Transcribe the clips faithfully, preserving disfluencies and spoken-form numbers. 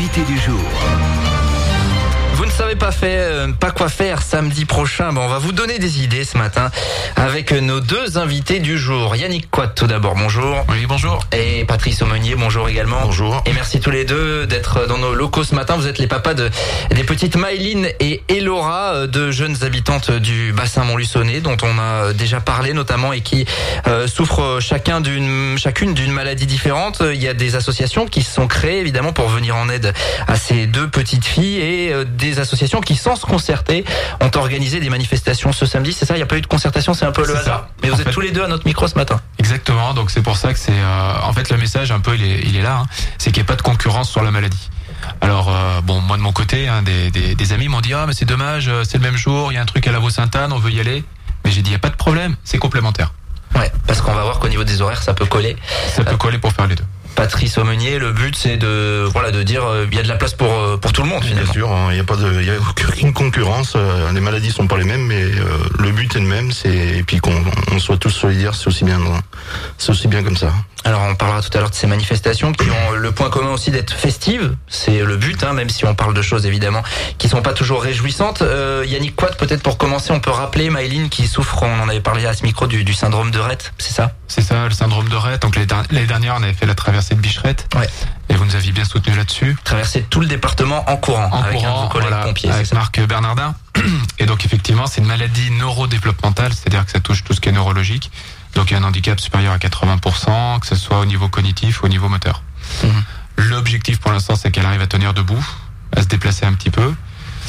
l'invité du jour. Vous ne savez pas faire, pas quoi faire samedi prochain. Bon, on va vous donner des idées ce matin avec nos deux invités du jour. Yannick Coat, tout d'abord, bonjour. Oui, bonjour. Et Patrice Aumenier, bonjour également. Bonjour. Et merci tous les deux d'être dans nos locaux ce matin. Vous êtes les papas de des petites Maëline et Elora, deux jeunes habitantes du bassin montluçonais dont on a déjà parlé notamment et qui euh, souffrent chacun d'une, chacune d'une maladie différente. Il y a des associations qui se sont créées évidemment pour venir en aide à ces deux petites filles et euh, des associations qui, sans se concerter, ont organisé des manifestations ce samedi. C'est ça, il n'y a pas eu de concertation, c'est un peu le C'est hasard. ça. Mais vous En êtes fait, tous les deux à notre micro ce matin. Exactement, donc c'est pour ça que c'est... Euh, en fait, le message, un peu, il est, il est là, hein, c'est qu'il n'y a pas de concurrence sur la maladie. Alors, euh, bon, moi de mon côté, hein, des, des, des amis m'ont dit « Ah, mais c'est dommage, c'est le même jour, il y a un truc à Lavaux-Sainte-Anne, on veut y aller. » Mais j'ai dit « Il n'y a pas de problème, c'est complémentaire. » Ouais, parce qu'on va voir qu'au niveau des horaires, ça peut coller. Ça peut coller pour faire les deux. Patrice Aumenier, le but c'est de voilà de dire il euh, y a de la place pour euh, pour tout le monde finalement. Bien sûr, il n'y a pas de, il y a aucune concurrence. Euh, les maladies sont pas les mêmes, mais euh, le but est le même. C'est et puis qu'on on soit tous solidaires, c'est aussi bien, c'est aussi bien comme ça. Alors on parlera tout à l'heure de ces manifestations qui ont le point commun aussi d'être festives. C'est le but, hein, même si on parle de choses évidemment qui sont pas toujours réjouissantes. Euh, Yannick Coat, peut-être pour commencer, on peut rappeler Maëline qui souffre, on en avait parlé à ce micro du, du syndrome de Rett, c'est ça? C'est ça, le syndrome de Rett. Donc l'année dernière, on avait fait la traversée de Bicherette. Ouais. Et vous nous aviez bien soutenu là-dessus. Traverser tout le département en courant, En avec courant, un de vos collègues voilà, pompiers. avec c'est ça Marc Bernardin. Et donc effectivement, c'est une maladie neurodéveloppementale, c'est-à-dire que ça touche tout ce qui est neurologique. Donc il y a un handicap supérieur à quatre-vingts pour cent, que ce soit au niveau cognitif ou au niveau moteur. Mmh. L'objectif pour l'instant, c'est qu'elle arrive à tenir debout, à se déplacer un petit peu.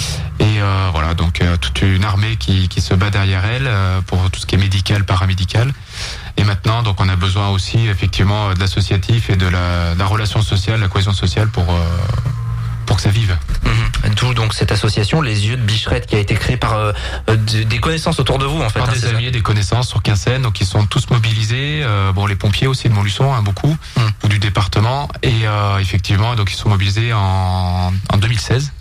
Et euh, voilà, donc euh, toute une armée qui, qui se bat derrière elle euh, pour tout ce qui est médical, paramédical. Et maintenant, donc on a besoin aussi effectivement de l'associatif et de la, de la relation sociale, la cohésion sociale pour euh, pour que ça vive. Mmh. D'où donc cette association, les yeux de Bicherette, qui a été créée par euh, des connaissances autour de vous en fait. Par hein, des amis, des connaissances sur Quinssaines, donc ils sont tous mobilisés. Euh, bon, les pompiers aussi de Montluçon, hein, beaucoup, mmh. ou du département. Et euh, effectivement, donc ils sont mobilisés en, en deux mille seize.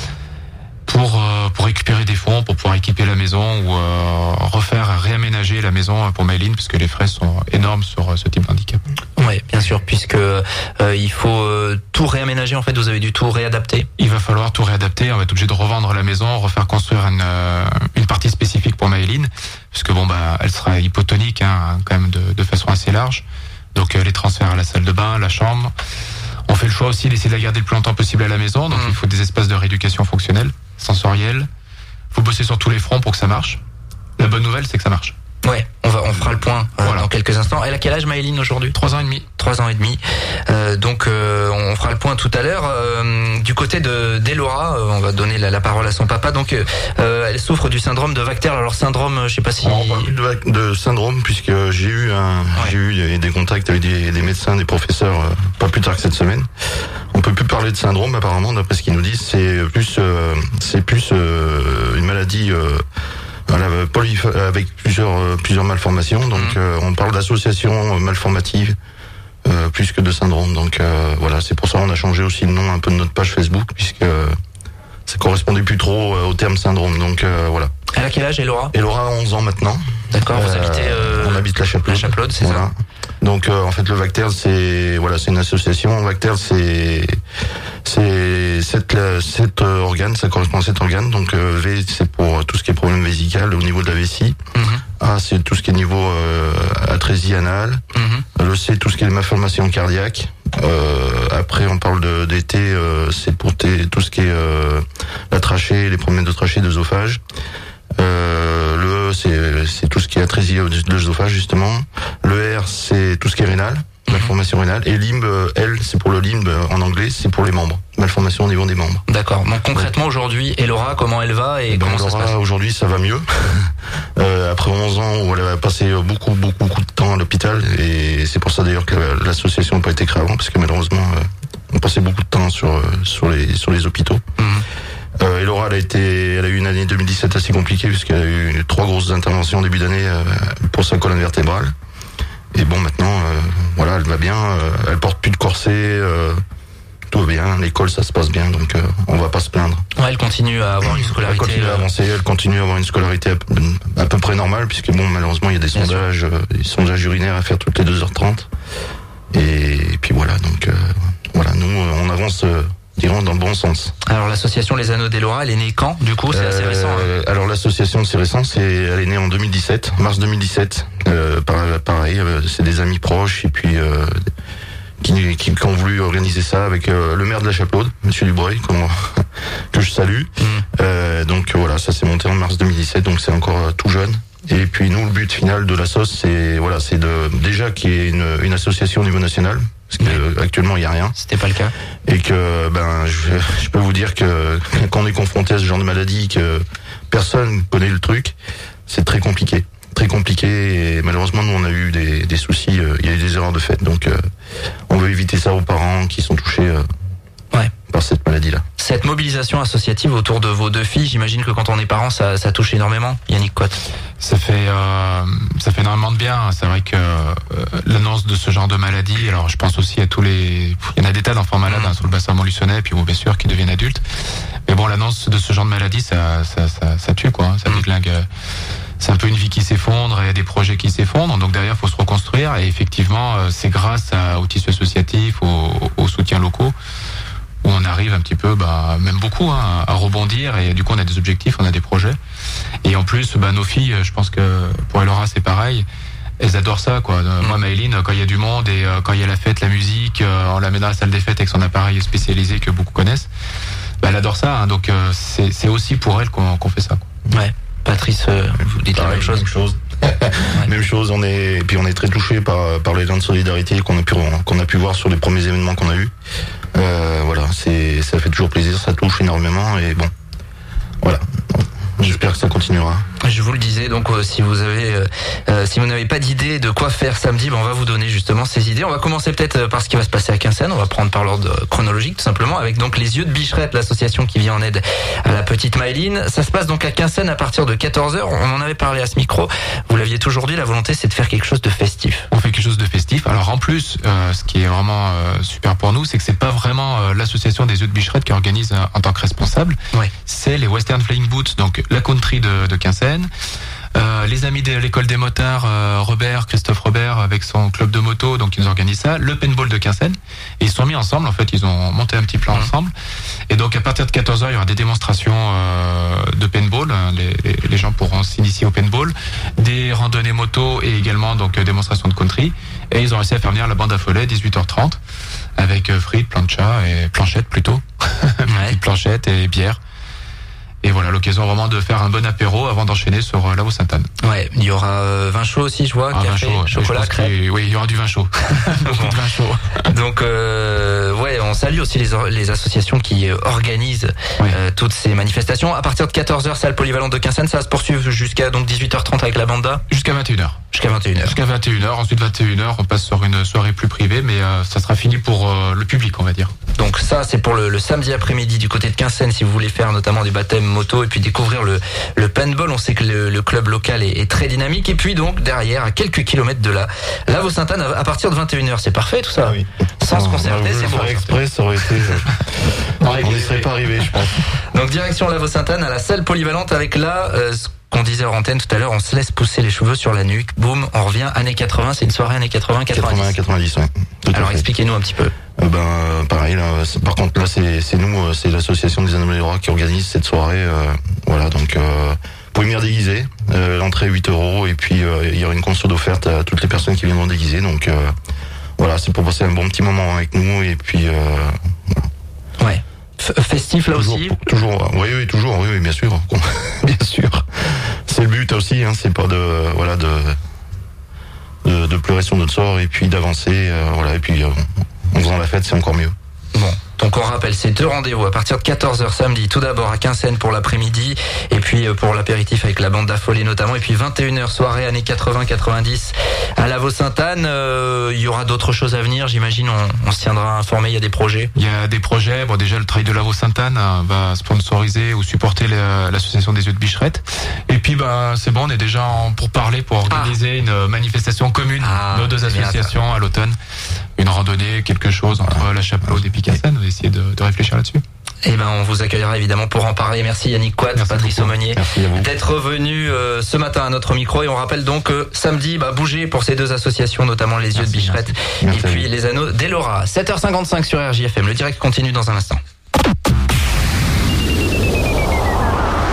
Pour, euh, pour récupérer des fonds, pour pouvoir équiper la maison ou euh, refaire, réaménager la maison pour Maëline, puisque les frais sont énormes sur euh, ce type d'handicap. Oui, bien sûr, puisque euh, il faut euh, tout réaménager, en fait, vous avez dû tout réadapter. Il va falloir tout réadapter, on va être obligé de revendre la maison, refaire construire une, euh, une partie spécifique pour Maëline, puisque bon, bah, elle sera hypotonique, hein, quand même de, de façon assez large. Donc euh, les transferts à la salle de bain, la chambre. On fait le choix aussi d'essayer de la garder le plus longtemps possible à la maison, donc mmh. il faut des espaces de rééducation fonctionnelle, sensorielle. Il faut bosser sur tous les fronts pour que ça marche. La bonne nouvelle, c'est que ça marche. Ouais, on va, on fera le point euh, voilà. dans quelques instants. Elle a quel âge, Maëline, aujourd'hui? Trois ans et demi. Trois ans et demi. Euh, donc, euh, on fera le point tout à l'heure. Euh, du côté de d'Elora, euh, on va donner la, la parole à son papa. Donc, euh, elle souffre du syndrome de Vacter. Alors, syndrome, je sais pas si. Alors, on parle plus de, de syndrome puisque j'ai eu un, ouais. j'ai eu des, des contacts avec des, des médecins, des professeurs, euh, pas plus tard que cette semaine. On peut plus parler de syndrome apparemment, d'après ce qu'ils nous disent. C'est plus, euh, c'est plus euh, une maladie. Euh, Voilà, poly, avec plusieurs euh, plusieurs malformations, donc mmh. euh, on parle d'association malformative euh, plus que de syndrome. Donc euh, voilà, c'est pour ça qu'on a changé aussi le nom un peu de notre page Facebook puisque euh, ça correspondait plus trop euh, au terme syndrome. Donc euh, voilà. Elle a quel âge, Elora? Elora a onze ans maintenant. D'accord. Vous euh, habitez euh, on habite la Chapelaude. La Chapelaude, c'est voilà. ça. Donc euh, en fait le Vacter c'est voilà c'est une association. Vacter c'est c'est sept sept organes, ça correspond à sept organes. Donc euh, V c'est pour tout ce qui est problème vésical au niveau de la vessie. Mm-hmm. A c'est tout ce qui est niveau euh, atrésie anale. Mm-hmm. Le C tout ce qui est malformation cardiaque. Euh, après on parle de des T euh, c'est pour t, tout ce qui est euh, la trachée, les problèmes de trachée, d'œsophage. Euh, le E, c'est, c'est tout ce qui est atrésie de l'œsophage, justement. Le R, c'est tout ce qui est rénal, malformation rénale. Et limbe, L, c'est pour le limbe, en anglais, c'est pour les membres. Malformation au niveau des membres. D'accord. Donc, concrètement, aujourd'hui, Elora, comment elle va et, et comment Elora, ça se passe? Aujourd'hui, ça va mieux. euh, après onze ans où elle a passé beaucoup, beaucoup, beaucoup de temps à l'hôpital. Et c'est pour ça, d'ailleurs, que l'association n'a pas été créée avant, parce que malheureusement, euh, on passait beaucoup de temps sur, sur les, sur les hôpitaux. Mm-hmm. Euh, Elora, elle a été, elle a eu une année deux mille dix-sept assez compliquée puisqu'elle a eu trois grosses interventions en début d'année euh, pour sa colonne vertébrale. Et bon, maintenant, euh, voilà, elle va bien. Euh, elle porte plus de corset. Euh, tout va bien. L'école, ça se passe bien, donc euh, on va pas se plaindre. Ouais, elle continue à avoir une scolarité. Elle continue à avancer. Elle continue à avoir une scolarité à, à peu près normale puisque bon, malheureusement, il y a des bien sondages, euh, des sondages urinaires à faire toutes les deux heures trente. Et, et puis voilà, donc euh, voilà, nous, on avance. Euh, diront dans le bon sens. Alors l'association Les Anneaux d'Elora, elle est née quand du coup? C'est assez euh, récent. Hein. Alors l'association c'est récent, c'est elle est née en deux mille dix-sept, mars deux mille dix-sept. Euh, pareil, euh, c'est des amis proches et puis euh, qui, qui, qui ont voulu organiser ça avec euh, le maire de la Chapelaude, Monsieur Dubreuil, que je salue. Mmh. Euh, donc voilà, ça s'est monté en mars deux mille dix-sept, donc c'est encore euh, tout jeune. Et puis nous, le but final de la S O S, c'est voilà, c'est de déjà qu'il y ait une, une association au niveau national, parce qu'actuellement il y a rien. C'était pas le cas. Et que ben je, je peux vous dire que quand on est confronté à ce genre de maladie, que personne connaît le truc, c'est très compliqué, très compliqué. Et malheureusement, nous on a eu des, des soucis, euh, il y a eu des erreurs de fait. Donc euh, on veut éviter ça aux parents qui sont touchés. Euh, Ouais. Par cette maladie-là. Cette mobilisation associative autour de vos deux filles, j'imagine que quand on est parent, ça, ça touche énormément. Yannick Cotte. Ça fait, euh, ça fait énormément de bien. C'est vrai que euh, l'annonce de ce genre de maladie, alors je pense aussi à tous les... Il y en a des tas d'enfants malades mmh. hein, sur le bassin montluçonnais, puis bon, bien sûr, qui deviennent adultes. Mais bon, l'annonce de ce genre de maladie, ça, ça, ça, ça tue, quoi. Hein, ça mmh. déglingue. C'est un peu une vie qui s'effondre et des projets qui s'effondrent. Donc derrière, il faut se reconstruire. Et effectivement, c'est grâce à, au tissu associatif, aux, aux soutiens locaux, où on arrive un petit peu, bah, même beaucoup, hein, à rebondir. Et du coup, on a des objectifs, on a des projets. Et en plus, bah, nos filles, je pense que pour Elora, c'est pareil. Elles adorent ça, quoi. Mmh. Moi, Maëline, quand il y a du monde et euh, quand il y a la fête, la musique, euh, on la met dans la salle des fêtes avec son appareil spécialisé que beaucoup connaissent. Bah, elle adore ça. Hein, donc, euh, c'est, c'est aussi pour elle qu'on, qu'on fait ça, quoi. Ouais. Patrice, euh, vous dites pareil, la même chose. Même chose. Ouais. Même chose. On est, et puis on est très touché par par l'élan de solidarité qu'on a pu qu'on a pu voir sur les premiers événements qu'on a eu. Euh, voilà, c'est ça fait toujours plaisir, ça touche énormément et bon, voilà. J'espère que ça continuera. Je vous le disais, donc euh, si vous avez, euh, euh, si vous n'avez pas d'idée de quoi faire samedi, ben, on va vous donner justement ces idées. On va commencer peut-être par ce qui va se passer à Quinssaines. On va prendre par l'ordre chronologique, tout simplement, avec donc les Yeux de Bicherette, l'association qui vient en aide à la petite Maëline. Ça se passe donc à Quinssaines à partir de quatorze heures. On en avait parlé à ce micro. Vous l'aviez toujours dit, la volonté, c'est de faire quelque chose de festif. On fait quelque chose de festif. Alors en plus, euh, ce qui est vraiment euh, super pour nous, c'est que c'est pas vraiment euh, l'association des Yeux de Bicherette qui organise euh, en tant que responsable. Ouais. C'est les Western Flying Boots, donc la country de, de Quinssaines. Euh, les amis de l'école des motards, euh, Robert, Christophe Robert, avec son club de moto, donc ils nous organisent ça, le paintball de Quinssaines, et ils se sont mis ensemble, en fait, ils ont monté un petit plan mmh. ensemble, et donc à partir de quatorze heures, il y aura des démonstrations euh, de paintball, les, les, les gens pourront s'initier au paintball, des randonnées moto, et également donc démonstrations de country, et ils ont réussi à faire venir la bande à Follet, dix-huit heures trente, avec euh, frites, plancha, et planchette plutôt, ouais. planchette et bière. Et voilà, l'occasion vraiment de faire un bon apéro avant d'enchaîner sur euh, la Vaux-Sainte-Anne. Ouais, il y aura euh, vin chaud aussi, je vois, ah, café, vin chaud, chocolat, crème. Oui, il y aura du vin chaud. Beaucoup de vin chaud. Donc, euh, ouais, on salue aussi les, les associations qui organisent oui. euh, toutes ces manifestations. À partir de quatorze heures, salle polyvalente de Quinssaines, ça va se poursuivre jusqu'à donc dix-huit heures trente avec la banda. Jusqu'à vingt et une heures. Jusqu'à vingt et une heures. Jusqu'à vingt et une heures. Ensuite, vingt et une heures, on passe sur une soirée plus privée, mais euh, ça sera fini pour euh, le public, on va dire. Donc ça, c'est pour le, le samedi après-midi du côté de Quinssaines, si vous voulez faire notamment des baptêmes moto et puis découvrir le, le paintball. On sait que le, le club local est, est très dynamique. Et puis donc, derrière, à quelques kilomètres de là, la Vaux-Sainte-Anne, à partir de vingt et une heures. C'est parfait tout ça. Ah oui. Sans se concerter, c'est bon. Express, ça aurait été... on n'y serait pas arrivé, je pense. Donc direction la Vaux-Sainte-Anne, à la salle polyvalente, avec là... Euh, qu'on disait hors antenne tout à l'heure, on se laisse pousser les cheveux sur la nuque, boum, on revient années quatre-vingts, c'est une soirée années quatre-vingts quatre-vingt-dix. quatre-vingts quatre-vingt-dix, ouais. Tout Alors expliquez-nous un petit peu. Euh, ben pareil là, par contre là c'est c'est nous, c'est l'association des Anneaux d'Elora qui organise cette soirée. Euh, voilà donc euh, vous pouvez venir déguiser. Euh, l'entrée est huit euros et puis euh, il y aura une console offerte à toutes les personnes qui viendront déguiser. Donc euh, voilà, c'est pour passer un bon petit moment avec nous et puis. Euh, voilà. Ouais. Festif là toujours, aussi. Toujours, oui, oui, toujours, oui, oui, bien sûr, bien sûr. C'est le but aussi, hein, c'est pas de, voilà, de, de, de pleurer sur notre sort et puis d'avancer, euh, voilà, et puis euh, en faisant la fête, c'est encore mieux. Bon, donc on rappelle ces deux rendez-vous à partir de quatorze heures samedi, tout d'abord à Quinssaines pour l'après-midi, et puis pour l'apéritif avec la bande d'affolés notamment, et puis vingt et une heures soirée années quatre-vingts quatre-vingt-dix à la Vaux-Sainte-Anne. Euh, il y aura d'autres choses à venir, j'imagine, on, on se tiendra informé, il y a des projets. Il y a des projets, bon déjà le trail de la Vaux-Sainte-Anne va sponsoriser ou supporter l'association des Yeux de Bicherette, et puis bah c'est bon, on est déjà en, pour parler, pour organiser ah. une manifestation commune, ah, nos deux associations à l'automne, une randonnée, quelque chose entre ah. la Chapelaude et Quinssaines, on va essayer de, de réfléchir là-dessus. Eh ben, on vous accueillera évidemment pour en parler. Merci Yannick Coite, Patrice Aumonier, d'être venu euh, ce matin à notre micro. Et on rappelle donc que samedi, bah, bougez pour ces deux associations, notamment les Yeux de Bicherette et puis les Anneaux d'Elora. sept heures cinquante-cinq sur R J F M. Le direct continue dans un instant.